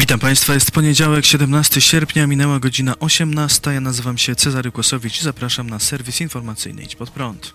Witam Państwa, jest poniedziałek, 17 sierpnia, minęła godzina 18. Ja nazywam się Cezary Kłosowicz i zapraszam na serwis informacyjny Idź Pod Prąd.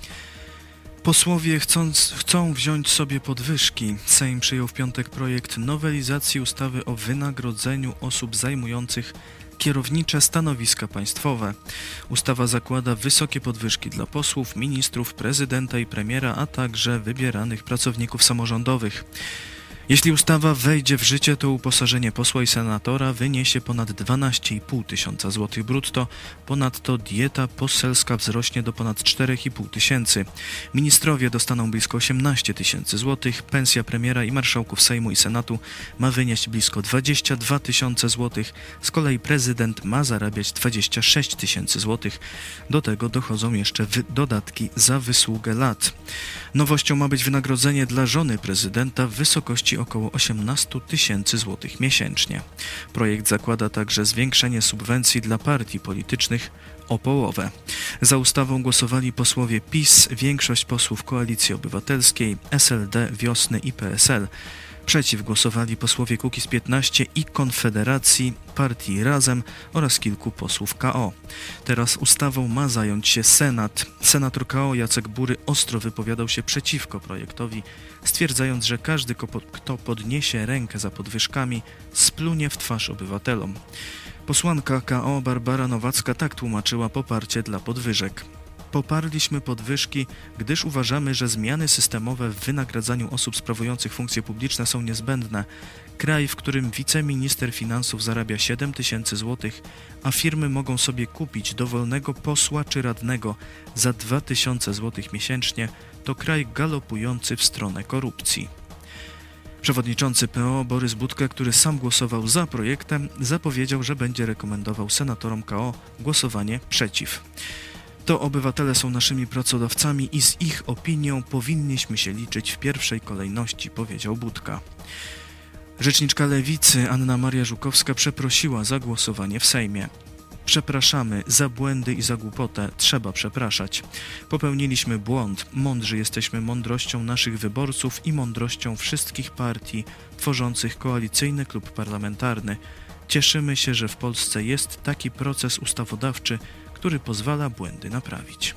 Posłowie chcą wziąć sobie podwyżki. Sejm przyjął w piątek projekt nowelizacji ustawy o wynagrodzeniu osób zajmujących kierownicze stanowiska państwowe. Ustawa zakłada wysokie podwyżki dla posłów, ministrów, prezydenta i premiera, a także wybieranych pracowników samorządowych. Jeśli ustawa wejdzie w życie, to uposażenie posła i senatora wyniesie ponad 12,5 tysiąca złotych brutto. Ponadto dieta poselska wzrośnie do ponad 4,5 tysięcy. Ministrowie dostaną blisko 18 tysięcy złotych. Pensja premiera i marszałków Sejmu i Senatu ma wynieść blisko 22 tysiące złotych. Z kolei prezydent ma zarabiać 26 tysięcy złotych. Do tego dochodzą jeszcze dodatki za wysługę lat. Nowością ma być wynagrodzenie dla żony prezydenta w wysokości około 18 tysięcy złotych miesięcznie. Projekt zakłada także zwiększenie subwencji dla partii politycznych o połowę. Za ustawą głosowali posłowie PiS, większość posłów Koalicji Obywatelskiej, SLD, Wiosny i PSL. Przeciw głosowali posłowie Kukiz15 i Konfederacji, partii Razem oraz kilku posłów KO. Teraz ustawą ma zająć się Senat. Senator KO Jacek Bury ostro wypowiadał się przeciwko projektowi, stwierdzając, że każdy, kto podniesie rękę za podwyżkami, splunie w twarz obywatelom. Posłanka KO Barbara Nowacka tak tłumaczyła poparcie dla podwyżek. Poparliśmy podwyżki, gdyż uważamy, że zmiany systemowe w wynagradzaniu osób sprawujących funkcje publiczne są niezbędne. Kraj, w którym wiceminister finansów zarabia 7 tysięcy złotych, a firmy mogą sobie kupić dowolnego posła czy radnego za 2 tysiące złotych miesięcznie, to kraj galopujący w stronę korupcji. Przewodniczący PO Borys Budka, który sam głosował za projektem, zapowiedział, że będzie rekomendował senatorom KO głosowanie przeciw. To obywatele są naszymi pracodawcami i z ich opinią powinniśmy się liczyć w pierwszej kolejności, powiedział Budka. Rzeczniczka Lewicy Anna Maria Żukowska przeprosiła za głosowanie w Sejmie. Przepraszamy za błędy i za głupotę, trzeba przepraszać. Popełniliśmy błąd, mądrzy jesteśmy mądrością naszych wyborców i mądrością wszystkich partii tworzących koalicyjny klub parlamentarny. Cieszymy się, że w Polsce jest taki proces ustawodawczy, który pozwala błędy naprawić.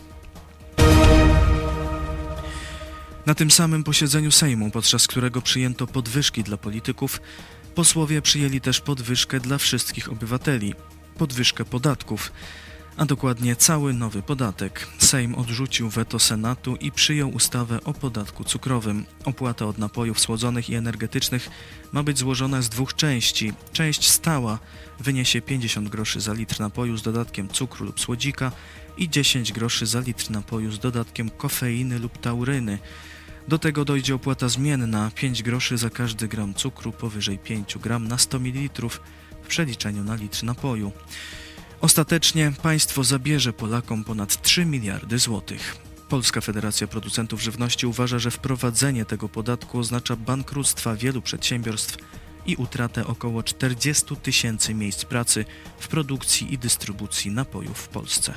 Na tym samym posiedzeniu Sejmu, podczas którego przyjęto podwyżki dla polityków, posłowie przyjęli też podwyżkę dla wszystkich obywateli, podwyżkę podatków, a dokładnie cały nowy podatek. Sejm odrzucił weto Senatu i przyjął ustawę o podatku cukrowym. Opłata od napojów słodzonych i energetycznych ma być złożona z dwóch części. Część stała wyniesie 50 groszy za litr napoju z dodatkiem cukru lub słodzika i 10 groszy za litr napoju z dodatkiem kofeiny lub tauryny. Do tego dojdzie opłata zmienna, 5 groszy za każdy gram cukru powyżej 5 gram na 100 ml w przeliczeniu na litr napoju. Ostatecznie państwo zabierze Polakom ponad 3 miliardy złotych. Polska Federacja Producentów Żywności uważa, że wprowadzenie tego podatku oznacza bankructwa wielu przedsiębiorstw i utratę około 40 tysięcy miejsc pracy w produkcji i dystrybucji napojów w Polsce.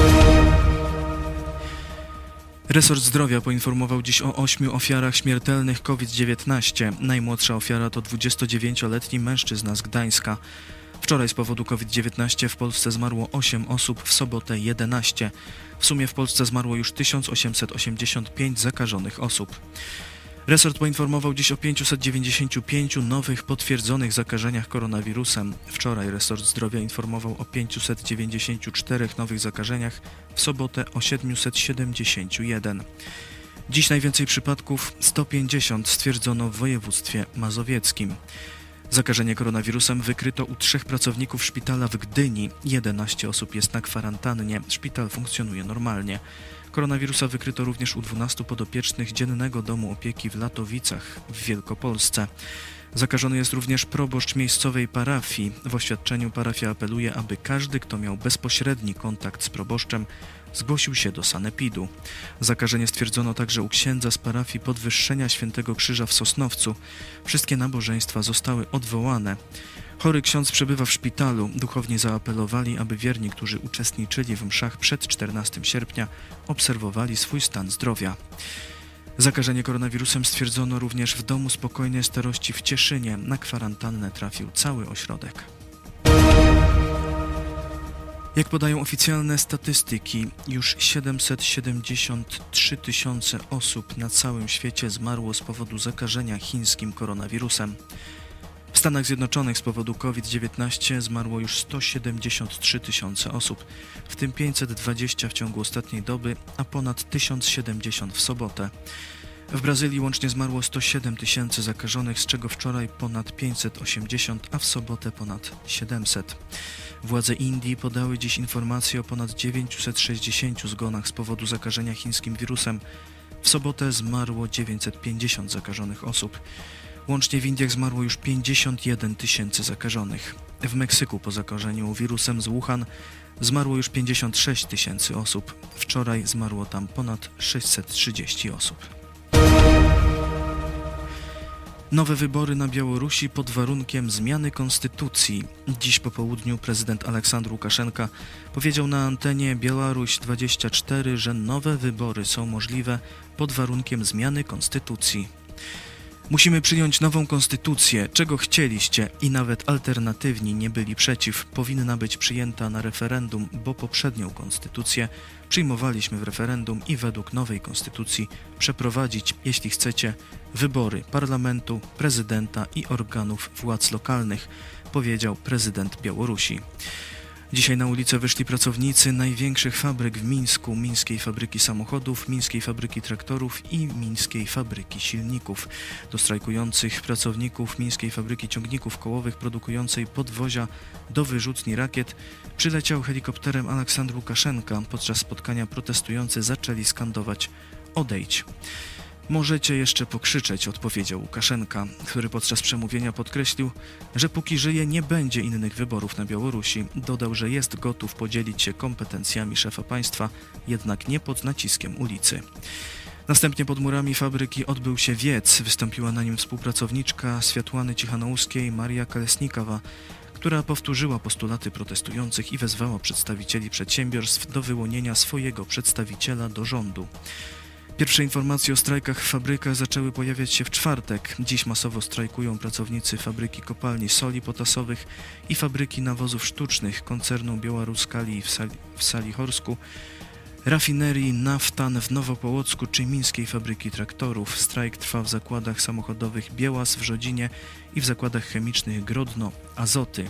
Resort Zdrowia poinformował dziś o 8 ofiarach śmiertelnych COVID-19. Najmłodsza ofiara to 29-letni mężczyzna z Gdańska. Wczoraj z powodu COVID-19 w Polsce zmarło 8 osób, w sobotę 11. W sumie w Polsce zmarło już 1885 zakażonych osób. Resort poinformował dziś o 595 nowych potwierdzonych zakażeniach koronawirusem. Wczoraj resort zdrowia informował o 594 nowych zakażeniach, w sobotę o 771. Dziś najwięcej przypadków, 150, stwierdzono w województwie mazowieckim. Zakażenie koronawirusem wykryto u 3 pracowników szpitala w Gdyni. 11 osób jest na kwarantannie. Szpital funkcjonuje normalnie. Koronawirusa wykryto również u 12 podopiecznych Dziennego Domu Opieki w Latowicach w Wielkopolsce. Zakażony jest również proboszcz miejscowej parafii. W oświadczeniu parafia apeluje, aby każdy, kto miał bezpośredni kontakt z proboszczem, zgłosił się do sanepidu. Zakażenie stwierdzono także u księdza z parafii Podwyższenia Świętego Krzyża w Sosnowcu. Wszystkie nabożeństwa zostały odwołane. Chory ksiądz przebywa w szpitalu. Duchowni zaapelowali, aby wierni, którzy uczestniczyli w mszach przed 14 sierpnia, obserwowali swój stan zdrowia. Zakażenie koronawirusem stwierdzono również w Domu Spokojnej Starości w Cieszynie. Na kwarantannę trafił cały ośrodek. Jak podają oficjalne statystyki, już 773 tysiące osób na całym świecie zmarło z powodu zakażenia chińskim koronawirusem. W Stanach Zjednoczonych z powodu COVID-19 zmarło już 173 tysiące osób, w tym 520 w ciągu ostatniej doby, a ponad 1070 w sobotę. W Brazylii łącznie zmarło 107 tysięcy zakażonych, z czego wczoraj ponad 580, a w sobotę ponad 700. Władze Indii podały dziś informacje o ponad 960 zgonach z powodu zakażenia chińskim wirusem. W sobotę zmarło 950 zakażonych osób. Łącznie w Indiach zmarło już 51 tysięcy zakażonych. W Meksyku po zakażeniu wirusem z Wuhan zmarło już 56 tysięcy osób. Wczoraj zmarło tam ponad 630 osób. Nowe wybory na Białorusi pod warunkiem zmiany konstytucji. Dziś po południu prezydent Aleksandr Łukaszenka powiedział na antenie Białoruś24, że nowe wybory są możliwe pod warunkiem zmiany konstytucji. Musimy przyjąć nową konstytucję, czego chcieliście i nawet alternatywni nie byli przeciw. Powinna być przyjęta na referendum, bo poprzednią konstytucję przyjmowaliśmy w referendum i według nowej konstytucji przeprowadzić, jeśli chcecie, wybory parlamentu, prezydenta i organów władz lokalnych, powiedział prezydent Białorusi. Dzisiaj na ulicę wyszli pracownicy największych fabryk w Mińsku, Mińskiej Fabryki Samochodów, Mińskiej Fabryki Traktorów i Mińskiej Fabryki Silników. Do strajkujących pracowników Mińskiej Fabryki Ciągników Kołowych produkującej podwozia do wyrzutni rakiet przyleciał helikopterem Aleksandr Łukaszenka. Podczas spotkania protestujący zaczęli skandować „Odejdź”. Możecie jeszcze pokrzyczeć, odpowiedział Łukaszenka, który podczas przemówienia podkreślił, że póki żyje nie będzie innych wyborów na Białorusi. Dodał, że jest gotów podzielić się kompetencjami szefa państwa, jednak nie pod naciskiem ulicy. Następnie pod murami fabryki odbył się wiec. Wystąpiła na nim współpracowniczka Światłany Cichanouskiej, Maria Kolesnikowa, która powtórzyła postulaty protestujących i wezwała przedstawicieli przedsiębiorstw do wyłonienia swojego przedstawiciela do rządu. Pierwsze informacje o strajkach w fabrykach zaczęły pojawiać się w czwartek. Dziś masowo strajkują pracownicy fabryki kopalni soli potasowych i fabryki nawozów sztucznych koncernu Białoruskali w Salichorsku, rafinerii Naftan w Nowopołocku czy Mińskiej Fabryki Traktorów. Strajk trwa w zakładach samochodowych Biełas w Rzodzinie i w zakładach chemicznych Grodno, Azoty.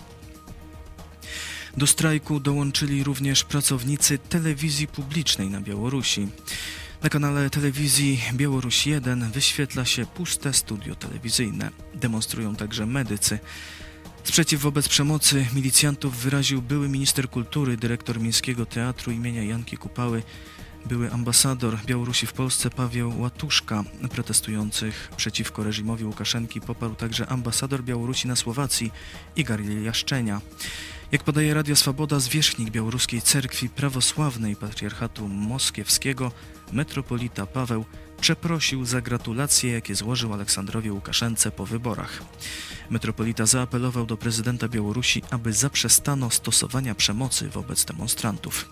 Do strajku dołączyli również pracownicy telewizji publicznej na Białorusi. Na kanale telewizji Białoruś 1 wyświetla się puste studio telewizyjne. Demonstrują także medycy. Sprzeciw wobec przemocy milicjantów wyraził były minister kultury, dyrektor Mińskiego Teatru imienia Janki Kupały, były ambasador Białorusi w Polsce Paweł Łatuszka. Protestujących przeciwko reżimowi Łukaszenki poparł także ambasador Białorusi na Słowacji Igor Jaszczenia. Jak podaje Radio Swoboda, zwierzchnik Białoruskiej Cerkwi Prawosławnej Patriarchatu Moskiewskiego, metropolita Paweł, przeprosił za gratulacje, jakie złożył Aleksandrowi Łukaszence po wyborach. Metropolita zaapelował do prezydenta Białorusi, aby zaprzestano stosowania przemocy wobec demonstrantów.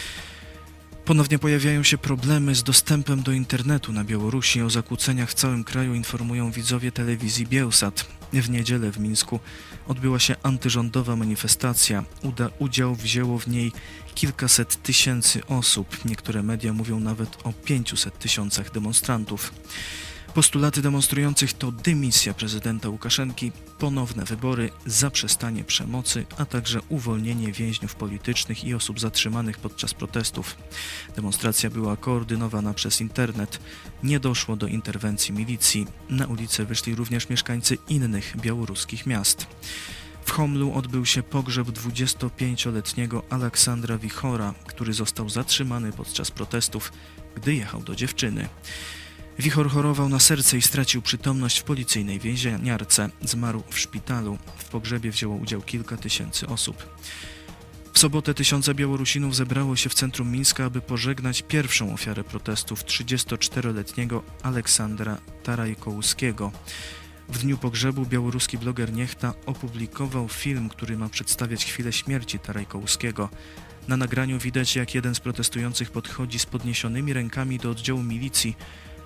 Ponownie pojawiają się problemy z dostępem do internetu na Białorusi. O zakłóceniach w całym kraju informują widzowie telewizji Bielsat. W niedzielę w Mińsku odbyła się antyrządowa manifestacja. Udział wzięło w niej kilkaset tysięcy osób. Niektóre media mówią nawet o 500 tysiącach demonstrantów. Postulaty demonstrujących to dymisja prezydenta Łukaszenki, ponowne wybory, zaprzestanie przemocy, a także uwolnienie więźniów politycznych i osób zatrzymanych podczas protestów. Demonstracja była koordynowana przez internet. Nie doszło do interwencji milicji. Na ulicę wyszli również mieszkańcy innych białoruskich miast. W Homlu odbył się pogrzeb 25-letniego Aleksandra Wichora, który został zatrzymany podczas protestów, gdy jechał do dziewczyny. Wichor chorował na serce i stracił przytomność w policyjnej więzieniarce. Zmarł w szpitalu. W pogrzebie wzięło udział kilka tysięcy osób. W sobotę tysiące Białorusinów zebrało się w centrum Mińska, aby pożegnać pierwszą ofiarę protestów, 34-letniego Aleksandra Tarajkołskiego. W dniu pogrzebu białoruski bloger Niechta opublikował film, który ma przedstawiać chwilę śmierci Tarajkołskiego. Na nagraniu widać, jak jeden z protestujących podchodzi z podniesionymi rękami do oddziału milicji,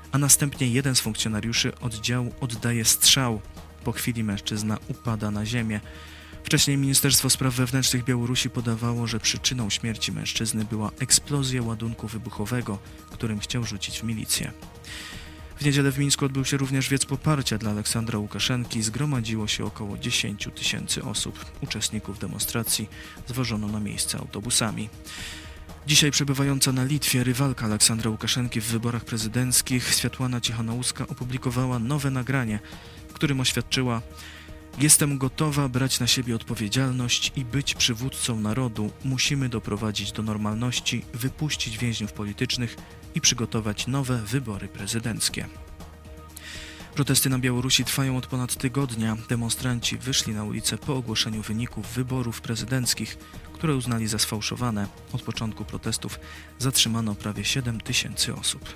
a następnie jeden z funkcjonariuszy oddziału oddaje strzał. Po chwili mężczyzna upada na ziemię. Wcześniej Ministerstwo Spraw Wewnętrznych Białorusi podawało, że przyczyną śmierci mężczyzny była eksplozja ładunku wybuchowego, którym chciał rzucić w milicję. W niedzielę w Mińsku odbył się również wiec poparcia dla Aleksandra Łukaszenki. Zgromadziło się około 10 000 osób. Uczestników demonstracji zwożono na miejsce autobusami. Dzisiaj przebywająca na Litwie rywalka Aleksandra Łukaszenki w wyborach prezydenckich Światłana Cichanouska opublikowała nowe nagranie, w którym oświadczyła: „Jestem gotowa brać na siebie odpowiedzialność i być przywódcą narodu. Musimy doprowadzić do normalności, wypuścić więźniów politycznych i przygotować nowe wybory prezydenckie”. Protesty na Białorusi trwają od ponad tygodnia. Demonstranci wyszli na ulicę po ogłoszeniu wyników wyborów prezydenckich, które uznali za sfałszowane. Od początku protestów zatrzymano prawie 7 000 osób.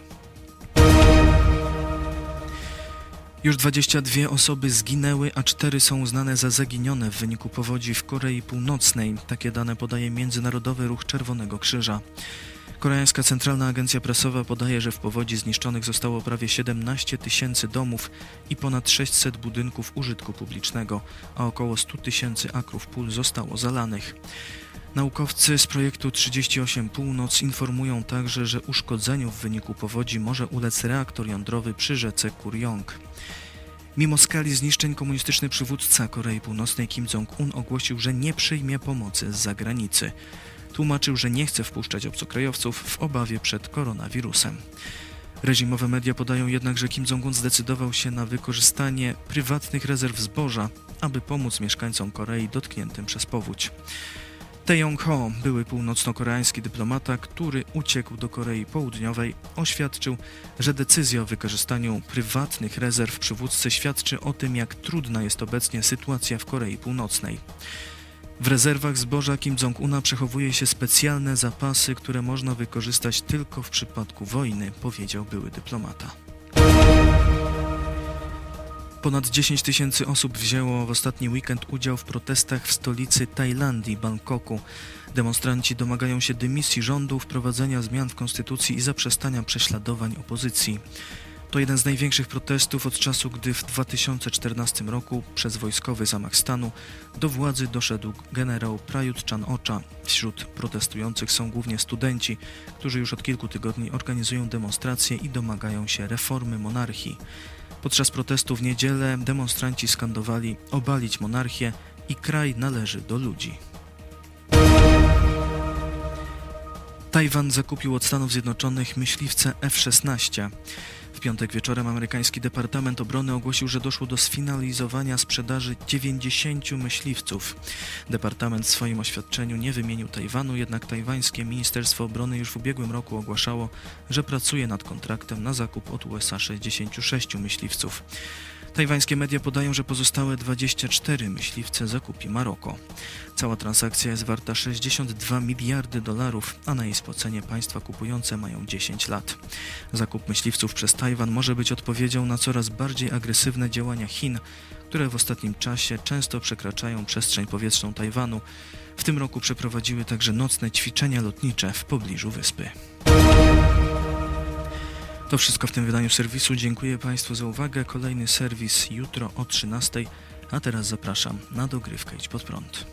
Już 22 osoby zginęły, a 4 są uznane za zaginione w wyniku powodzi w Korei Północnej. Takie dane podaje Międzynarodowy Ruch Czerwonego Krzyża. Koreańska Centralna Agencja Prasowa podaje, że w powodzi zniszczonych zostało prawie 17 000 domów i ponad 600 budynków użytku publicznego, a około 100 000 akrów pól zostało zalanych. Naukowcy z projektu 38 Północ informują także, że uszkodzeniu w wyniku powodzi może ulec reaktor jądrowy przy rzece Kuryong. Mimo skali zniszczeń komunistyczny przywódca Korei Północnej Kim Jong-un ogłosił, że nie przyjmie pomocy z zagranicy. Tłumaczył, że nie chce wpuszczać obcokrajowców w obawie przed koronawirusem. Reżimowe media podają jednak, że Kim Jong-un zdecydował się na wykorzystanie prywatnych rezerw zboża, aby pomóc mieszkańcom Korei dotkniętym przez powódź. Tae Yong-ho, były północno-koreański dyplomata, który uciekł do Korei Południowej, oświadczył, że decyzja o wykorzystaniu prywatnych rezerw przywódcy świadczy o tym, jak trudna jest obecnie sytuacja w Korei Północnej. W rezerwach zboża Kim Jong-una przechowuje się specjalne zapasy, które można wykorzystać tylko w przypadku wojny, powiedział były dyplomata. Ponad 10 000 osób wzięło w ostatni weekend udział w protestach w stolicy Tajlandii, Bangkoku. Demonstranci domagają się dymisji rządu, wprowadzenia zmian w konstytucji i zaprzestania prześladowań opozycji. To jeden z największych protestów od czasu, gdy w 2014 roku przez wojskowy zamach stanu do władzy doszedł generał Prayut Chan-ocha. Wśród protestujących są głównie studenci, którzy już od kilku tygodni organizują demonstracje i domagają się reformy monarchii. Podczas protestu w niedzielę demonstranci skandowali: obalić monarchię i kraj należy do ludzi. Tajwan zakupił od Stanów Zjednoczonych myśliwce F-16. W piątek wieczorem amerykański Departament Obrony ogłosił, że doszło do sfinalizowania sprzedaży 90 myśliwców. Departament w swoim oświadczeniu nie wymienił Tajwanu, jednak tajwańskie Ministerstwo Obrony już w ubiegłym roku ogłaszało, że pracuje nad kontraktem na zakup od USA 66 myśliwców. Tajwańskie media podają, że pozostałe 24 myśliwce zakupi Maroko. Cała transakcja jest warta $62 miliardy, a na jej spłacenie państwa kupujące mają 10 lat. Zakup myśliwców przez Tajwan może być odpowiedzią na coraz bardziej agresywne działania Chin, które w ostatnim czasie często przekraczają przestrzeń powietrzną Tajwanu. W tym roku przeprowadziły także nocne ćwiczenia lotnicze w pobliżu wyspy. To wszystko w tym wydaniu serwisu. Dziękuję Państwu za uwagę. Kolejny serwis jutro o 13:00, a teraz zapraszam na dogrywkę Idź Pod Prąd.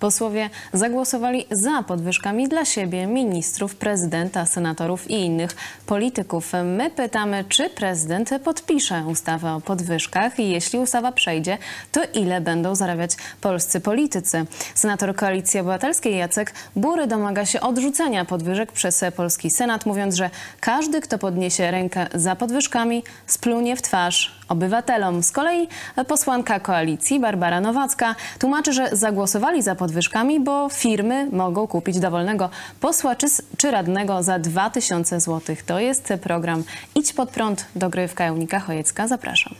Posłowie zagłosowali za podwyżkami dla siebie, ministrów, prezydenta, senatorów i innych polityków. My pytamy, czy prezydent podpisze ustawę o podwyżkach i jeśli ustawa przejdzie, to ile będą zarabiać polscy politycy. Senator Koalicji Obywatelskiej Jacek Bury domaga się odrzucenia podwyżek przez polski Senat, mówiąc, że każdy, kto podniesie rękę za podwyżkami, splunie w twarz obywatelom. Z kolei posłanka Koalicji Barbara Nowacka tłumaczy, że zagłosowali za podwyżkami, bo firmy mogą kupić dowolnego posła czy radnego za 2000 zł. To jest program Idź Pod Prąd. Dogrywka Eunika Chojecka. Zapraszam.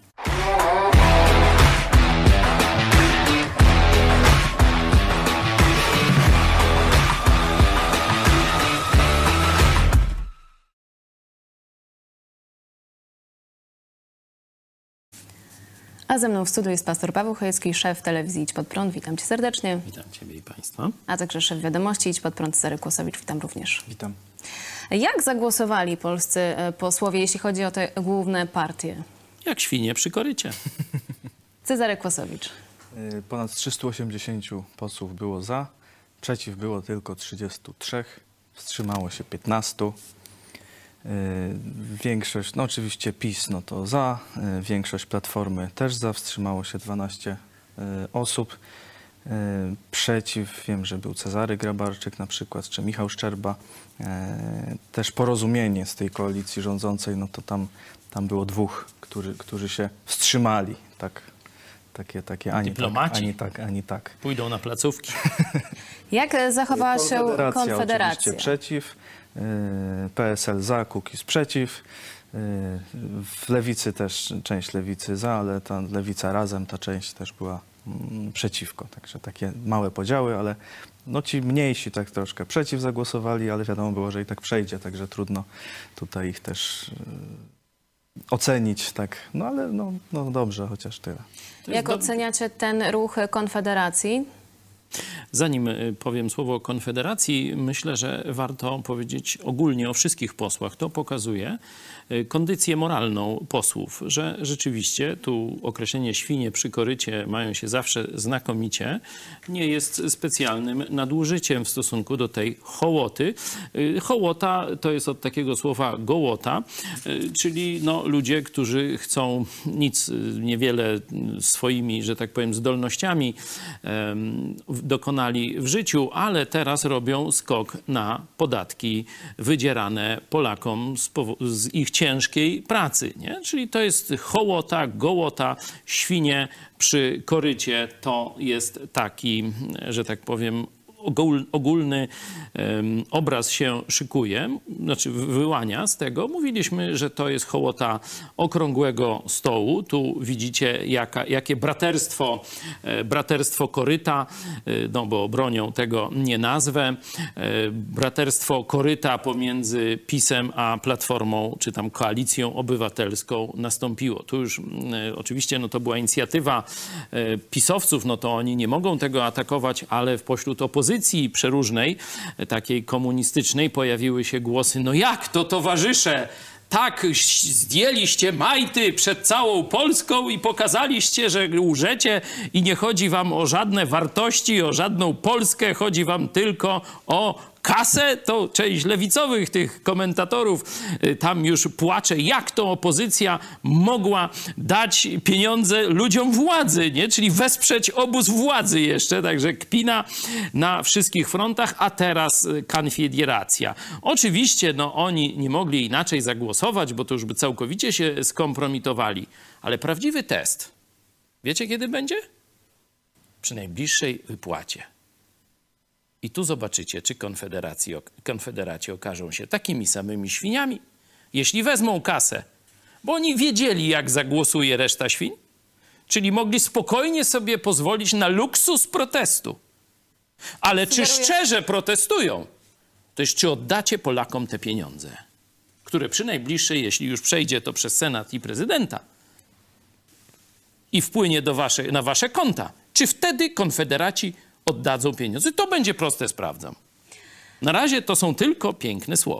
A ze mną w studiu jest pastor Paweł Chojecki, szef telewizji Idź Pod Prąd. Witam cię serdecznie. Witam ciebie i państwa. A także szef wiadomości Idź Pod Prąd Cezary Kłosowicz. Witam również. Witam. Jak zagłosowali polscy posłowie, jeśli chodzi o te główne partie? Jak świnie przy korycie. Cezary Kłosowicz. Ponad 380 posłów było za, przeciw było tylko 33, wstrzymało się 15. Większość, no oczywiście PiS, no to za, większość Platformy też za, wstrzymało się 12 osób. Przeciw, wiem, że był Cezary Grabarczyk na przykład, czy Michał Szczerba. Też Porozumienie z tej koalicji rządzącej, no to tam było dwóch, którzy się wstrzymali. Takie ani tak. Pójdą na placówki. Jak zachowała się Konfederacja? Oczywiście przeciw, PSL za, Kukiz przeciw. W Lewicy też, część Lewicy za, ale ta Lewica Razem, ta część też była przeciwko. Także takie małe podziały, ale no ci mniejsi tak troszkę przeciw zagłosowali, ale wiadomo było, że i tak przejdzie, także trudno tutaj ich też ocenić, tak. No ale no dobrze, chociaż tyle. Jak oceniacie ten ruch Konfederacji? Zanim powiem słowo o Konfederacji, myślę, że warto powiedzieć ogólnie o wszystkich posłach. To pokazuje kondycję moralną posłów, że rzeczywiście tu określenie świnie przy korycie mają się zawsze znakomicie, nie jest specjalnym nadużyciem w stosunku do tej hołoty. Hołota to jest od takiego słowa gołota, czyli no, ludzie, którzy chcą nic, niewiele swoimi, że tak powiem, zdolnościami dokonali w życiu, ale teraz robią skok na podatki wydzierane Polakom z ich ciężkiej pracy. Nie? Czyli to jest hołota, gołota, świnie przy korycie. To jest taki, że tak powiem, ogólny obraz się szykuje, znaczy wyłania z tego. Mówiliśmy, że to jest hołota okrągłego stołu. Tu widzicie, jakie braterstwo koryta, no bo bronią tego nie nazwę. Braterstwo koryta pomiędzy PiS-em a Platformą, czy tam Koalicją Obywatelską nastąpiło. Tu już oczywiście no to była inicjatywa pisowców, no to oni nie mogą tego atakować, ale pośród opozycji przeróżnej, takiej komunistycznej, pojawiły się głosy, no jak to towarzysze, tak zdjęliście majty przed całą Polską i pokazaliście, że łżecie i nie chodzi wam o żadne wartości, o żadną Polskę, chodzi wam tylko o kasę. To część lewicowych tych komentatorów tam już płacze, jak to opozycja mogła dać pieniądze ludziom władzy, nie? Czyli wesprzeć obóz władzy jeszcze, także kpina na wszystkich frontach, a teraz Konfederacja. Oczywiście no, oni nie mogli inaczej zagłosować, bo to już by całkowicie się skompromitowali, ale prawdziwy test, wiecie kiedy będzie? Przy najbliższej wypłacie. I tu zobaczycie, czy Konfederaci okażą się takimi samymi świniami, jeśli wezmą kasę, bo oni wiedzieli, jak zagłosuje reszta świń, czyli mogli spokojnie sobie pozwolić na luksus protestu. Ale czy szczerze protestują, to jest czy oddacie Polakom te pieniądze, które przy najbliższej, jeśli już przejdzie to przez Senat i prezydenta i wpłynie na wasze konta, czy wtedy Konfederaci oddadzą pieniądze. To będzie proste, sprawdzam. Na razie to są tylko piękne słowa.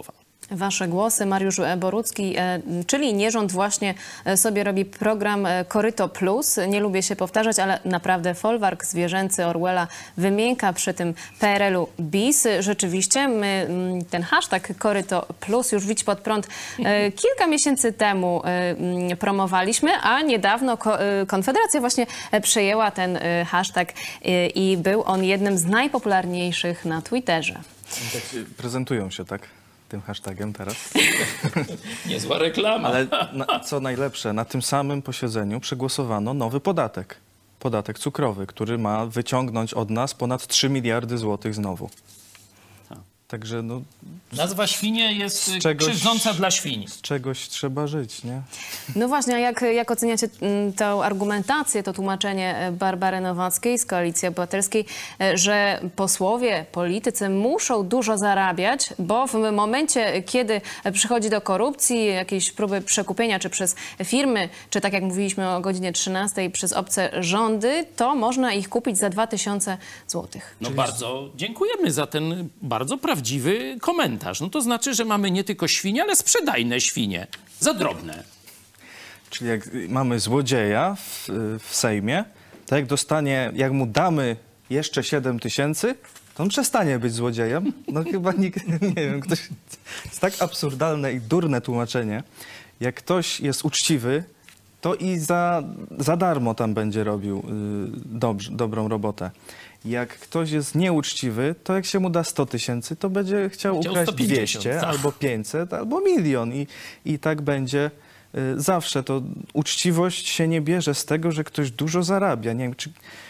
Wasze głosy. Mariusz Borucki, czyli nierząd, właśnie sobie robi program Koryto Plus. Nie lubię się powtarzać, ale naprawdę folwark zwierzęcy Orwella wymienka przy tym PRL-u bis. Rzeczywiście my ten hashtag Koryto Plus już Widź Pod Prąd kilka miesięcy temu promowaliśmy, a niedawno Konfederacja właśnie przejęła ten hashtag i był on jednym z najpopularniejszych na Twitterze. Tak prezentują się, tak? Tym hashtagiem teraz. Niezła reklama. Ale co najlepsze, na tym samym posiedzeniu przegłosowano nowy podatek. Podatek cukrowy, który ma wyciągnąć od nas ponad 3 miliardy złotych znowu. Także no... Nazwa świnie jest czegoś, krzywdząca dla świń. Z czegoś trzeba żyć, nie? No właśnie, a jak oceniacie tę argumentację, to tłumaczenie Barbary Nowackiej z Koalicji Obywatelskiej, że posłowie, politycy muszą dużo zarabiać, bo w momencie, kiedy przychodzi do korupcji, jakiejś próby przekupienia, czy przez firmy, czy tak jak mówiliśmy o godzinie 13 przez obce rządy, to można ich kupić za 2000 złotych. No bardzo dziękujemy za ten bardzo prawdziwy komentarz. No to znaczy, że mamy nie tylko świnie, ale sprzedajne świnie. Za drobne. Czyli jak mamy złodzieja w Sejmie, to jak mu damy jeszcze 7 000, to on przestanie być złodziejem. No chyba nikt, nie wiem, ktoś... Jest tak absurdalne i durne tłumaczenie. Jak ktoś jest uczciwy, to i za darmo tam będzie robił dobrą robotę. Jak ktoś jest nieuczciwy, to jak się mu da 100 000, to będzie chciał ukraść 150, 200, tak. albo 500, albo 1 000 000. I tak będzie zawsze. To uczciwość się nie bierze z tego, że ktoś dużo zarabia. Nie wiem, czy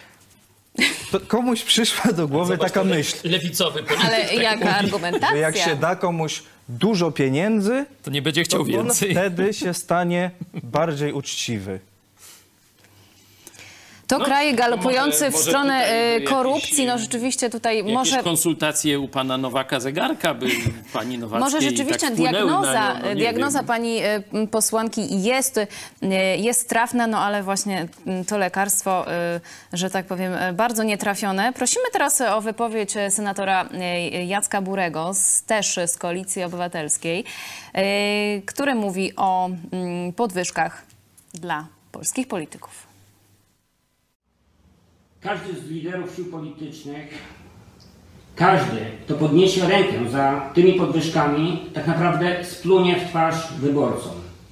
to komuś przyszła do głowy taka myśl. Lewicowy polityk. Ale jaka argumentacja? Że jak się da komuś dużo pieniędzy, To nie będzie chciał to on więcej. wtedy się stanie bardziej uczciwy. To kraj galopujący w może stronę tutaj korupcji. jakieś, No rzeczywiście tutaj Jakieś może... konsultacje u pana Nowaka Zegarka, by pani Nowackiej Może rzeczywiście tak wpłynęły na nią, no nie diagnoza wiem. pani posłanki jest trafna, no ale właśnie to lekarstwo, że tak powiem, bardzo nietrafione. Prosimy teraz o wypowiedź senatora Jacka Burego, też z Koalicji Obywatelskiej, który mówi o podwyżkach dla polskich polityków. Każdy z liderów sił politycznych, każdy, kto podniesie rękę za tymi podwyżkami, tak naprawdę splunie w twarz wyborcom.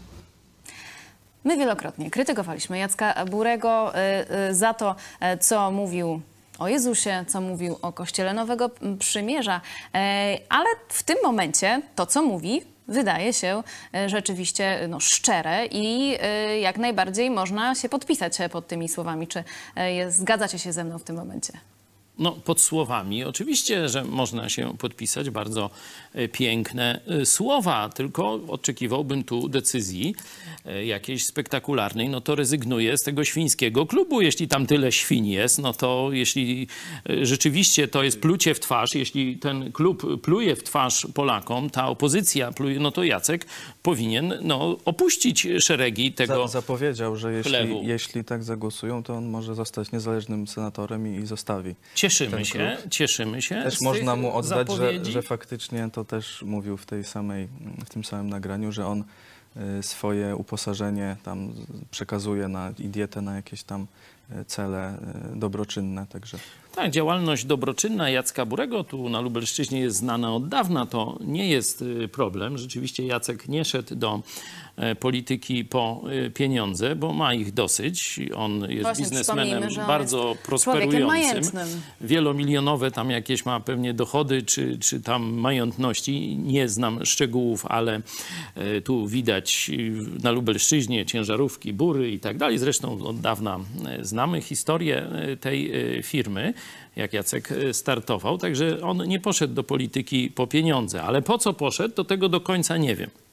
My wielokrotnie krytykowaliśmy Jacka Burego za to, co mówił o Jezusie, co mówił o Kościele Nowego Przymierza, ale w tym momencie to, co mówi, wydaje się rzeczywiście szczere i jak najbardziej można się podpisać pod tymi słowami. Czy zgadzacie się ze mną w tym momencie? No, pod słowami oczywiście, że można się podpisać. Bardzo piękne słowa, tylko oczekiwałbym tu decyzji jakiejś spektakularnej. No to rezygnuję z tego świńskiego klubu. Jeśli tam tyle świń jest, no to jeśli rzeczywiście to jest plucie w twarz, jeśli ten klub pluje w twarz Polakom, ta opozycja pluje, no to Jacek powinien opuścić szeregi tego Zapowiedział, że chlewu. jeśli tak zagłosują, to on może zostać niezależnym senatorem i zostawi. Cieszymy się. Też z można tych mu oddać, zapowiedzi. że faktycznie to też mówił w tym samym nagraniu, że on swoje uposażenie tam przekazuje i dietę na jakieś tam cele dobroczynne, także... Tak, działalność dobroczynna Jacka Burego tu na Lubelszczyźnie jest znana od dawna, to nie jest problem. Rzeczywiście Jacek nie szedł do polityki po pieniądze, bo ma ich dosyć. On jest Właśnie, biznesmenem że on bardzo jest prosperującym. majętnym. Wielomilionowe tam jakieś ma pewnie dochody, czy tam majątności. Nie znam szczegółów, ale tu widać na Lubelszczyźnie ciężarówki, bury i tak dalej. Zresztą od dawna znamy historię tej firmy, jak Jacek startował. Także on nie poszedł do polityki po pieniądze. Ale po co poszedł, to tego do końca nie wiem.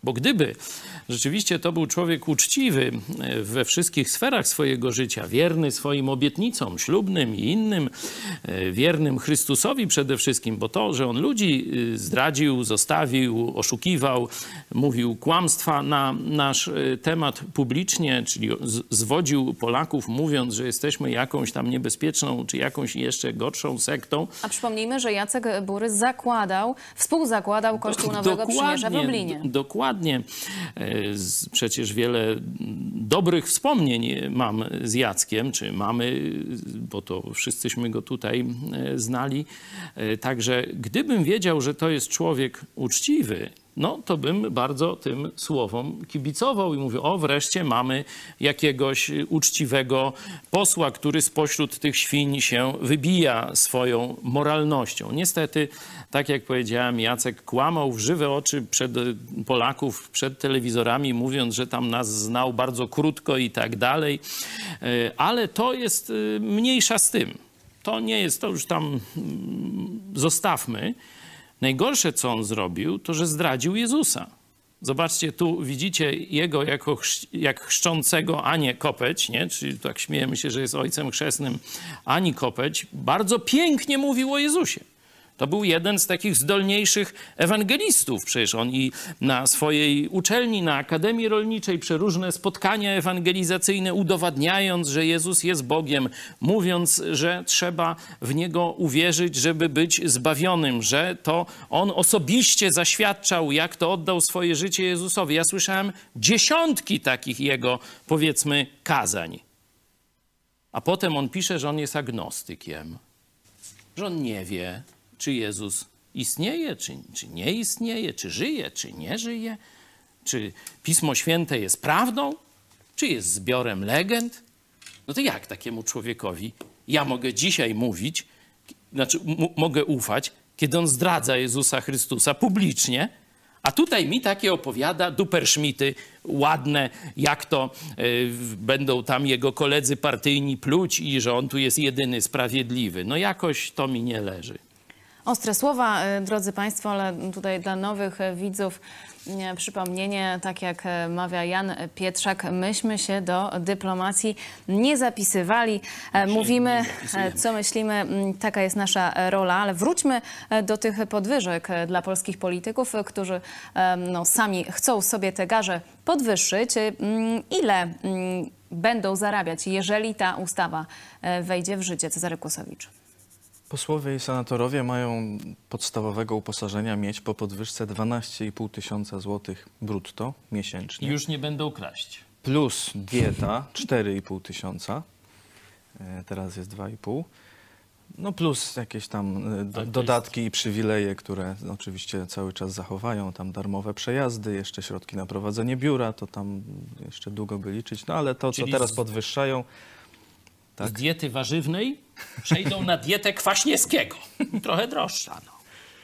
Bo gdyby rzeczywiście to był człowiek uczciwy we wszystkich sferach swojego życia, wierny swoim obietnicom ślubnym i innym, wiernym Chrystusowi przede wszystkim, bo to, że on ludzi zdradził, zostawił, oszukiwał, mówił kłamstwa na nasz temat publicznie, czyli zwodził Polaków, mówiąc, że jesteśmy jakąś tam niebezpieczną, czy jakąś jeszcze gorszą sektą. A przypomnijmy, że Jacek Burys współzakładał Kościół Nowego Przymierza w Lublinie. Dokładnie. Przecież wiele dobrych wspomnień mam z Jackiem, czy mamy, bo to wszyscyśmy go tutaj znali. Także gdybym wiedział, że to jest człowiek uczciwy, no to bym bardzo tym słowom kibicował i mówił, o wreszcie mamy jakiegoś uczciwego posła, który spośród tych świń się wybija swoją moralnością. Niestety, tak jak powiedziałem, Jacek kłamał w żywe oczy przed Polaków, przed telewizorami, mówiąc, że tam nas znał bardzo krótko i tak dalej, ale to jest mniejsza z tym. To nie jest, to już tam zostawmy. Najgorsze, co on zrobił, to, że zdradził Jezusa. Zobaczcie, tu widzicie jego jak chrzczącego Anię Kopeć, nie? Czyli tak śmiejemy się, że jest ojcem chrzestnym Ani Kopeć. Bardzo pięknie mówił o Jezusie. To był jeden z takich zdolniejszych ewangelistów. Przecież on i na swojej uczelni, na Akademii Rolniczej przeróżne spotkania ewangelizacyjne udowadniając, że Jezus jest Bogiem, mówiąc, że trzeba w Niego uwierzyć, żeby być zbawionym, że to On osobiście zaświadczał, jak to oddał swoje życie Jezusowi. Ja słyszałem dziesiątki takich jego, powiedzmy, kazań. A potem on pisze, że on jest agnostykiem, że on nie wie, czy Jezus istnieje, czy nie istnieje, czy żyje, czy nie żyje, czy Pismo Święte jest prawdą, czy jest zbiorem legend. No to jak takiemu człowiekowi ja mogę dzisiaj mówić, znaczy mogę ufać, kiedy on zdradza Jezusa Chrystusa publicznie, a tutaj mi takie opowiada duperszmity ładne, jak to będą tam jego koledzy partyjni pluć i że on tu jest jedyny sprawiedliwy. No jakoś to mi nie leży. Ostre słowa, drodzy Państwo, ale tutaj dla nowych widzów przypomnienie, tak jak mawia Jan Pietrzak, myśmy się do dyplomacji nie zapisywali. Mówimy, co myślimy, taka jest nasza rola, ale wróćmy do tych podwyżek dla polskich polityków, którzy sami chcą sobie te garze podwyższyć. Ile będą zarabiać, jeżeli ta ustawa wejdzie w życie? Cezary Kłosowicz. Posłowie i senatorowie mają podstawowego uposażenia mieć po podwyżce 12,5 tysiąca złotych brutto miesięcznie. Już nie będą kraść. Plus dieta 4,5 tysiąca, teraz jest 2,5. No plus jakieś tam dodatki i przywileje, które oczywiście cały czas zachowają. Tam darmowe przejazdy, jeszcze środki na prowadzenie biura, to tam jeszcze długo by liczyć. No ale to, co teraz podwyższają... Tak? Z diety warzywnej przejdą na dietę Kwaśniewskiego. Trochę droższa, no.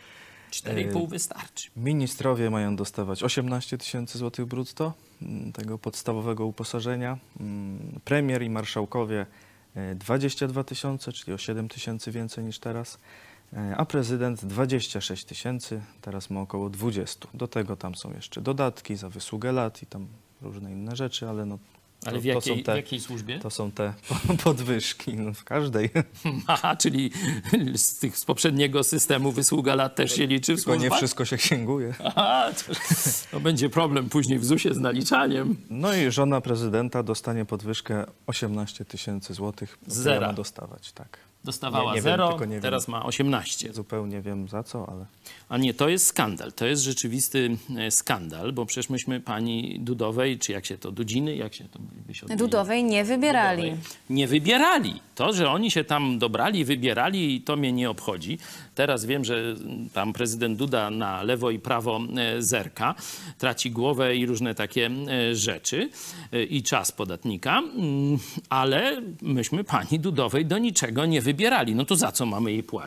4,5 wystarczy. Ministrowie mają dostawać 18 tysięcy złotych brutto, tego podstawowego uposażenia. Premier i marszałkowie 22 tysiące, czyli o 7 tysięcy więcej niż teraz. A prezydent 26 tysięcy, teraz ma około 20. Do tego tam są jeszcze dodatki za wysługę lat i tam różne inne rzeczy, ale no... Ale w jakiej służbie? To są te podwyżki, no w każdej. Aha, czyli z poprzedniego systemu wysługa lat też się liczy w służbach? Tylko nie wszystko się księguje. Aha, to będzie problem później w ZUS-ie z naliczaniem. No i żona prezydenta dostanie podwyżkę 18 tysięcy złotych. Zera. Ma dostawać, tak. Dostawała nie 0, wiem, teraz ma 18. Zupełnie wiem za co, ale... A nie, to jest skandal. To jest rzeczywisty skandal, bo przecież myśmy pani Dudowej, czy jak się to, Dudziny, jak się to by się odmieniło? Dudowej nie wybierali. Dudowej nie wybierali. To, że oni się tam dobrali, wybierali, to mnie nie obchodzi. Teraz wiem, że tam prezydent Duda na lewo i prawo zerka, traci głowę i różne takie rzeczy i czas podatnika, ale myśmy pani Dudowej do niczego nie wybierali. No to za co mamy jej płacić?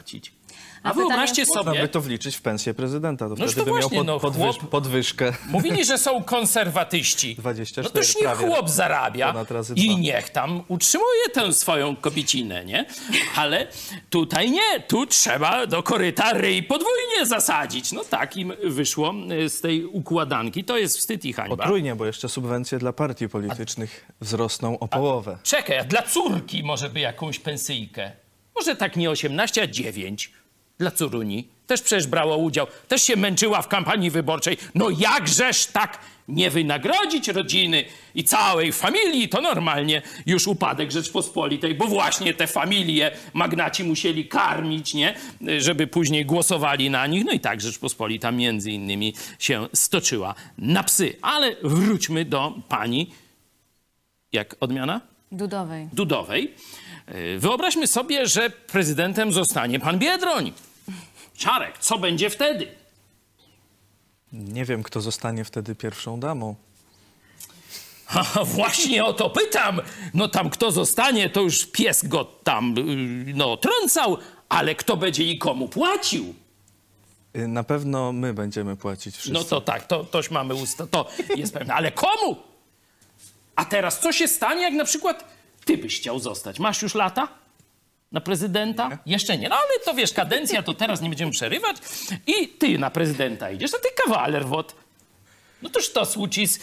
A wyobraźcie Można sobie... by to wliczyć w pensję prezydenta, to Noż wtedy to by właśnie, miał podwyżkę. Mówili, że są konserwatyści. 24 No to już niech prawie. chłop zarabia Ponad razy i 2. niech tam utrzymuje tę swoją kobiecinę, nie? Ale tutaj nie, tu trzeba do koryta ryj podwójnie zasadzić. No tak im wyszło z tej układanki. To jest wstyd i hańba. Potrójnie, bo jeszcze subwencje dla partii politycznych wzrosną o połowę. Czekaj, a dla córki może by jakąś pensyjkę? Może tak nie 18, a 9. Dla córuni. Też przecież brała udział. Też się męczyła w kampanii wyborczej. No jakżeż tak nie wynagrodzić rodziny i całej familii? To normalnie już upadek Rzeczpospolitej, bo właśnie te familie magnaci musieli karmić, nie? Żeby później głosowali na nich. No i tak Rzeczpospolita między innymi się stoczyła na psy. Ale wróćmy do pani, jak odmiana? Dudowej. Wyobraźmy sobie, że prezydentem zostanie pan Biedroń. Czarek, co będzie wtedy? Nie wiem, kto zostanie wtedy pierwszą damą. Właśnie o to pytam. No tam kto zostanie, to już pies go tam trącał, ale kto będzie i komu płacił? Na pewno my będziemy płacić wszyscy. No to tak, toś mamy to jest pewne. Ale komu? A teraz co się stanie, jak na przykład ty byś chciał zostać? Masz już lata na prezydenta? Nie. Jeszcze nie. No ale to wiesz, kadencja to teraz nie będziemy przerywać. I ty na prezydenta idziesz, a ty kawaler wod. No toż to słucic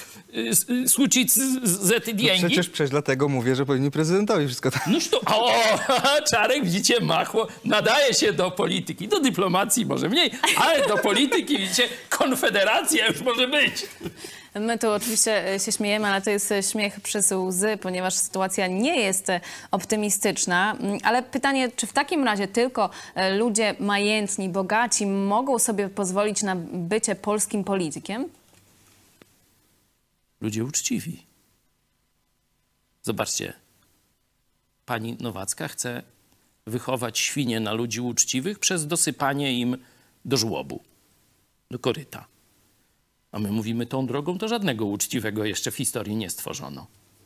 z No przecież dlatego mówię, że powinni prezydentowi wszystko tak. Noż to, Czarek, widzicie, machło, nadaje się do polityki. Do dyplomacji może mniej, ale do polityki, widzicie, konfederacja już może być. My tu oczywiście się śmiejemy, ale to jest śmiech przez łzy, ponieważ sytuacja nie jest optymistyczna. Ale pytanie, czy w takim razie tylko ludzie majętni, bogaci mogą sobie pozwolić na bycie polskim politykiem? Ludzie uczciwi. Zobaczcie, pani Nowacka chce wychować świnie na ludzi uczciwych przez dosypanie im do żłobu, do koryta. A my mówimy, tą drogą to żadnego uczciwego jeszcze w historii nie stworzono.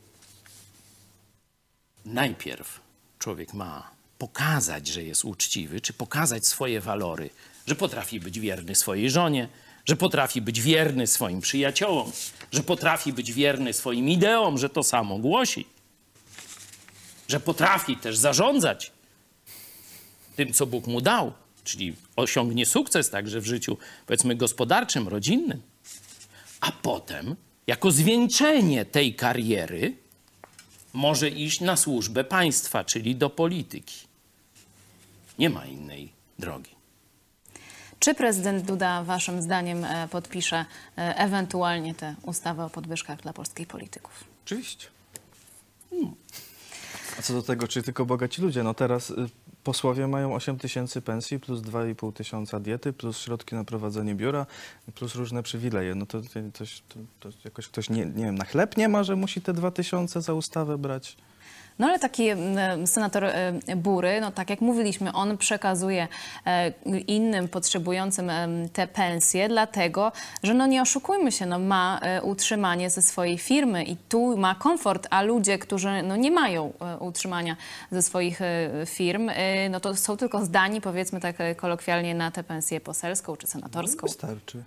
Najpierw człowiek ma pokazać, że jest uczciwy, czy pokazać swoje walory, że potrafi być wierny swojej żonie, że potrafi być wierny swoim przyjaciołom, że potrafi być wierny swoim ideom, że to samo głosi, że potrafi też zarządzać tym, co Bóg mu dał, czyli osiągnie sukces także w życiu, powiedzmy, gospodarczym, rodzinnym. A potem, jako zwieńczenie tej kariery, może iść na służbę państwa, czyli do polityki. Nie ma innej drogi. Czy prezydent Duda, waszym zdaniem, podpisze ewentualnie tę ustawę o podwyżkach dla polskich polityków? Oczywiście. A co do tego, czy tylko bogaci ludzie? No teraz posłowie mają 8 000 pensji, plus 2,5 tysiąca diety, plus środki na prowadzenie biura, plus różne przywileje. No to jakoś ktoś, nie wiem, na chleb nie ma, że musi te 2000 za ustawę brać. No ale taki senator Bury, no tak jak mówiliśmy, on przekazuje innym potrzebującym te pensje, dlatego, że no nie oszukujmy się, no ma utrzymanie ze swojej firmy i tu ma komfort, a ludzie, którzy no nie mają utrzymania ze swoich firm, no to są tylko zdani, powiedzmy tak kolokwialnie, na tę pensję poselską czy senatorską. No, wystarczy.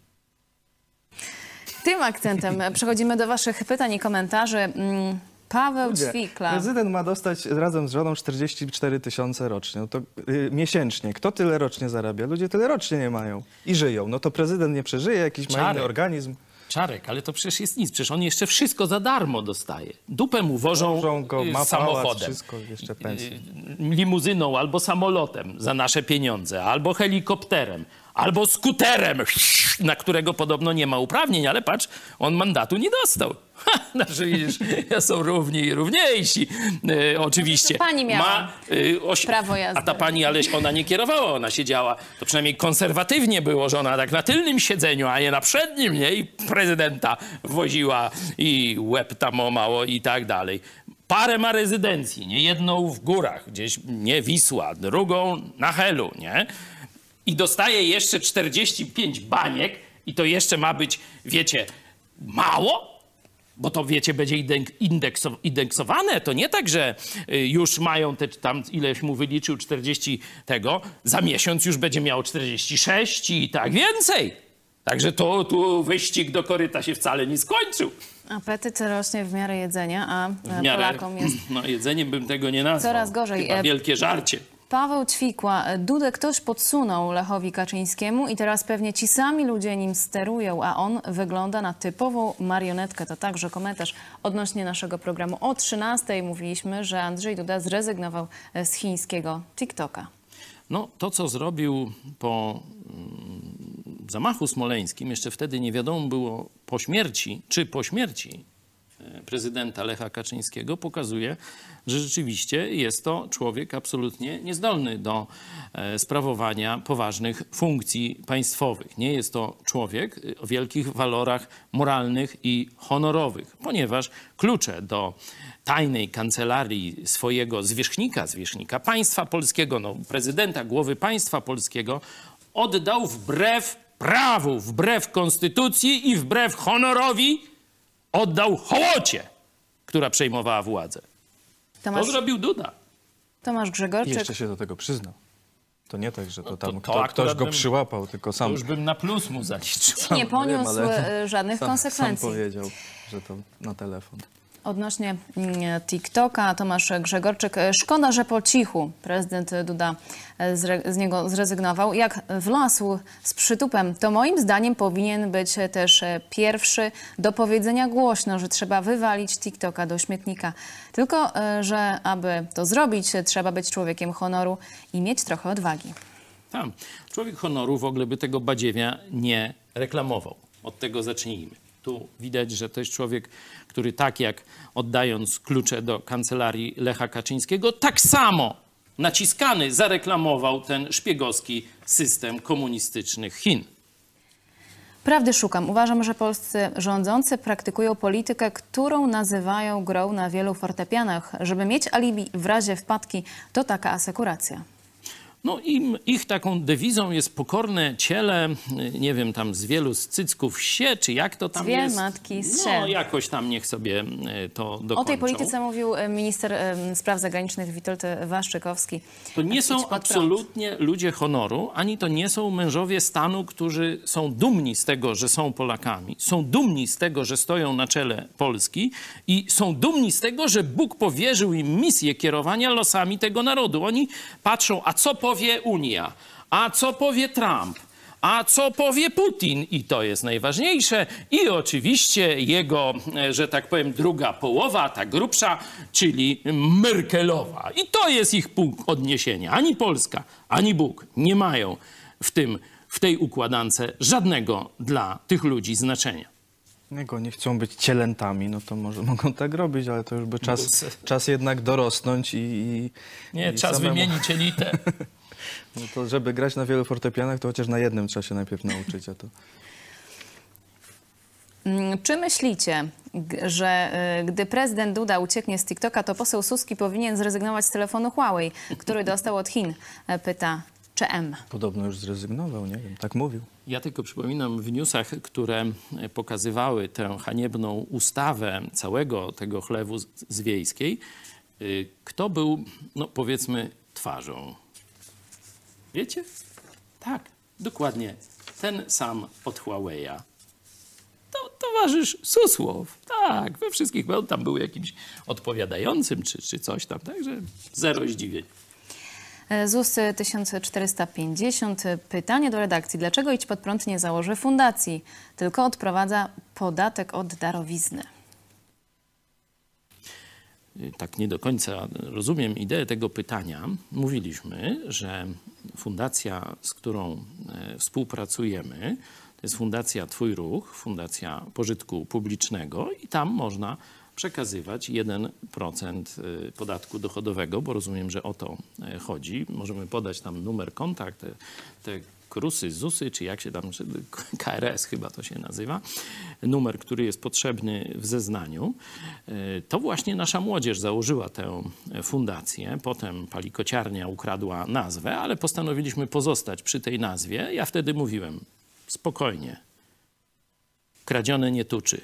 Tym akcentem przechodzimy do waszych pytań i komentarzy. Paweł Ćwikla. Prezydent ma dostać razem z żoną 44 000 rocznie. No to miesięcznie. Kto tyle rocznie zarabia? Ludzie tyle rocznie nie mają i żyją. No to prezydent nie przeżyje, jakiś ma inny organizm. Czarek, ale to przecież jest nic. Przecież on jeszcze wszystko za darmo dostaje. Dupę mu wożą go, ma samochodem, pałac, wszystko, jeszcze pensję. Limuzyną albo samolotem za nasze pieniądze, albo helikopterem, albo skuterem, na którego podobno nie ma uprawnień, ale patrz, on mandatu nie dostał. Znaczy, widzisz, są równi i równiejsi. Oczywiście. No pani miała prawo jazdy. A ta pani, ale ona nie kierowała, ona siedziała. To przynajmniej konserwatywnie było, że ona tak na tylnym siedzeniu, a nie na przednim, nie? I prezydenta woziła i łeb tam o mało i tak dalej. Parę ma rezydencji, nie? Jedną w górach, gdzieś, nie, Wisła, drugą na Helu, nie? I dostaje jeszcze 45 baniek i to jeszcze ma być, wiecie, mało? Bo to, wiecie, będzie indeksowane. To nie tak, że już mają te tam, ileś mu wyliczył, 40 tego, za miesiąc już będzie miał 46 i tak więcej. Także to tu wyścig do koryta się wcale nie skończył. Apetyt rośnie w miarę jedzenia, a Polakom jest No jedzeniem bym tego nie nazwał. coraz gorzej. Chyba wielkie żarcie. Paweł Ćwikła. Dudę ktoś podsunął Lechowi Kaczyńskiemu i teraz pewnie ci sami ludzie nim sterują, a on wygląda na typową marionetkę. To także komentarz odnośnie naszego programu. O 13:00 mówiliśmy, że Andrzej Duda zrezygnował z chińskiego TikToka. No to, co zrobił po zamachu smoleńskim, jeszcze wtedy nie wiadomo było po śmierci, czy po śmierci prezydenta Lecha Kaczyńskiego, pokazuje, że rzeczywiście jest to człowiek absolutnie niezdolny do sprawowania poważnych funkcji państwowych. Nie jest to człowiek o wielkich walorach moralnych i honorowych, ponieważ klucze do tajnej kancelarii swojego zwierzchnika państwa polskiego, no, prezydenta, głowy państwa polskiego, oddał wbrew prawu, wbrew konstytucji i wbrew honorowi, oddał hołocie, która przejmowała władzę. To zrobił Duda. Tomasz I Grzegorczyk. jeszcze się do tego przyznał. To nie tak, że to tam to ktoś go bym- przyłapał, tylko sam, To już bym na plus mu zaliczył. Nie poniósł żadnych sam konsekwencji. powiedział, że to na telefon. Odnośnie TikToka, Tomasz Grzegorczyk. Szkoda, że po cichu prezydent Duda z niego zrezygnował. Jak wlazł z przytupem, to moim zdaniem powinien być też pierwszy do powiedzenia głośno, że trzeba wywalić TikToka do śmietnika. Tylko, że aby to zrobić, trzeba być człowiekiem honoru i mieć trochę odwagi. Tam. Człowiek honoru w ogóle by tego badziewia nie reklamował. Od tego zacznijmy. Tu widać, że to jest człowiek, który tak jak oddając klucze do kancelarii Lecha Kaczyńskiego, tak samo naciskany zareklamował ten szpiegowski system komunistycznych Chin. Prawdy szukam. Uważam, że polscy rządzący praktykują politykę, którą nazywają grą na wielu fortepianach. Żeby mieć alibi w razie wpadki, to taka asekuracja. No ich taką dewizą jest pokorne ciele, nie wiem, tam z wielu cycków się, czy jak to tam Dwie jest. matki z No się. jakoś tam niech sobie to dokończą. O tej polityce mówił minister spraw zagranicznych Witold Waszczykowski. To nie Idź są pod prąd. absolutnie ludzie honoru, ani to nie są mężowie stanu, którzy są dumni z tego, że są Polakami, są dumni z tego, że stoją na czele Polski i są dumni z tego, że Bóg powierzył im misję kierowania losami tego narodu. Oni patrzą, a co powie Unia, a co powie Trump, a co powie Putin, i to jest najważniejsze, i oczywiście jego, że tak powiem, druga połowa, ta grubsza, czyli Merkelowa. I to jest ich punkt odniesienia. Ani Polska, ani Bóg nie mają w tej układance żadnego dla tych ludzi znaczenia. Jak oni chcą być cielętami, no to może mogą tak robić, ale to już by czas jednak dorosnąć Nie, i czas samemu. wymienić elitę. No to żeby grać na wielu fortepianach, to chociaż na jednym trzeba się najpierw nauczyć, a to... Czy myślicie, że gdy prezydent Duda ucieknie z TikToka, to poseł Suski powinien zrezygnować z telefonu Huawei, który dostał od Chin? Pyta ČM. Podobno już zrezygnował, nie wiem, tak mówił. Ja tylko przypominam w newsach, które pokazywały tę haniebną ustawę całego tego chlewu z Wiejskiej, kto był, no powiedzmy, twarzą. Wiecie? Tak, dokładnie ten sam od Huawei'a. To towarzysz Susłow. Tak, we wszystkich, bo on tam był jakimś odpowiadającym czy coś tam, także zero zdziwień. ZUS 1450. Pytanie do redakcji. Dlaczego Idź Pod Prąd nie założy fundacji, tylko odprowadza podatek od darowizny? Tak nie do końca rozumiem ideę tego pytania. Mówiliśmy, że fundacja, z którą współpracujemy, to jest Fundacja Twój Ruch, Fundacja Pożytku Publicznego i tam można przekazywać 1% podatku dochodowego, bo rozumiem, że o to chodzi. Możemy podać tam numer kontakt, te KRUS-y, ZUS-y, czy jak się tam, KRS chyba to się nazywa, numer, który jest potrzebny w zeznaniu. To właśnie nasza młodzież założyła tę fundację. Potem Palikociarnia ukradła nazwę, ale postanowiliśmy pozostać przy tej nazwie. Ja wtedy mówiłem, spokojnie, kradzione nie tuczy.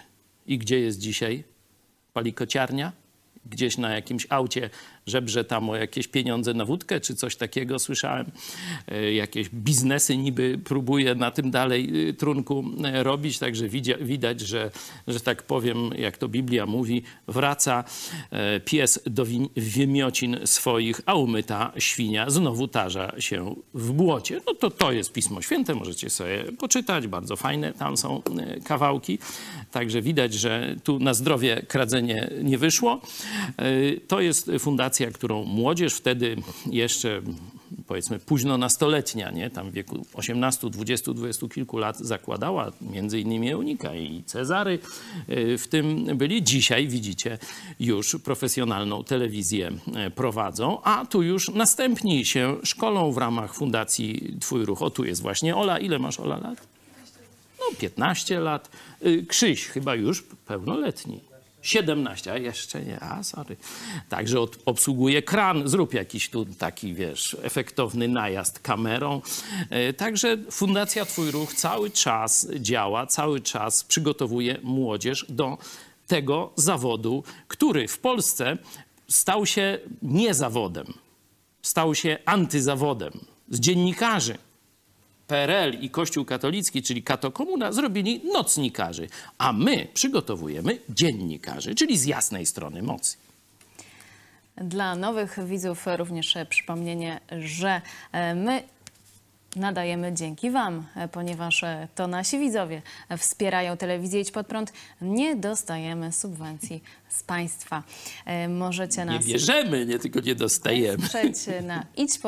I gdzie jest dzisiaj? Pali kociarnia? Gdzieś na jakimś aucie żebrze tam o jakieś pieniądze na wódkę, czy coś takiego słyszałem. Jakieś biznesy niby próbuje na tym dalej trunku robić, także widać, że tak powiem, jak to Biblia mówi, wraca pies do wymiocin swoich, a umyta świnia znowu tarza się w błocie. No to jest Pismo Święte, możecie sobie poczytać, bardzo fajne tam są kawałki. Także widać, że tu na zdrowie kradzenie nie wyszło. To jest fundacja, którą młodzież wtedy jeszcze, powiedzmy, późno nastoletnia, nie? Tam w wieku 18, 20, 20 kilku lat zakładała, między innymi Eunika i Cezary w tym byli. Dzisiaj, widzicie, już profesjonalną telewizję prowadzą, a tu już następni się szkolą w ramach Fundacji Twój Ruch. O, tu jest właśnie Ola. Ile masz, Ola, lat? No, 15 lat. Krzyś chyba już pełnoletni. 17, a jeszcze nie, sorry. Także obsługuje kran, zrób jakiś tu taki, wiesz, efektowny najazd kamerą. Także Fundacja Twój Ruch cały czas działa, cały czas przygotowuje młodzież do tego zawodu, który w Polsce stał się niezawodem, stał się antyzawodem. Z dziennikarzy PRL i Kościół katolicki, czyli katokomuna, zrobili nocnikarzy, a my przygotowujemy dziennikarzy, czyli z jasnej strony mocy. Dla nowych widzów również przypomnienie, że my nadajemy dzięki Wam, ponieważ to nasi widzowie wspierają telewizję Idź Pod Prąd. Nie dostajemy subwencji z państwa. Możecie nas... Nie bierzemy, nie tylko nie dostajemy. Wesprzeć na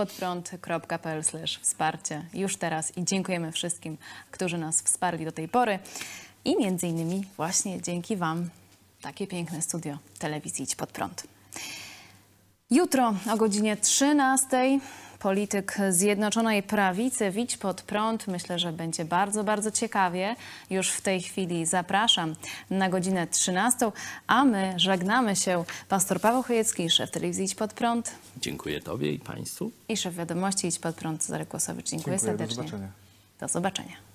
idźpodprąd.pl/wsparcie już teraz i dziękujemy wszystkim, którzy nas wsparli do tej pory. I między innymi właśnie dzięki Wam takie piękne studio telewizji Idź Pod Prąd. Jutro o godzinie 13:00 polityk Zjednoczonej Prawicy w Idź Pod Prąd. Myślę, że będzie bardzo, bardzo ciekawie. Już w tej chwili zapraszam na godzinę 13:00, a my żegnamy się. Pastor Paweł Chojecki, szef telewizji Idź Pod Prąd. Dziękuję Tobie i Państwu. I szef wiadomości Idź Pod Prąd, Cezary Kłosowicz. Dziękuję serdecznie. Do zobaczenia. Do zobaczenia.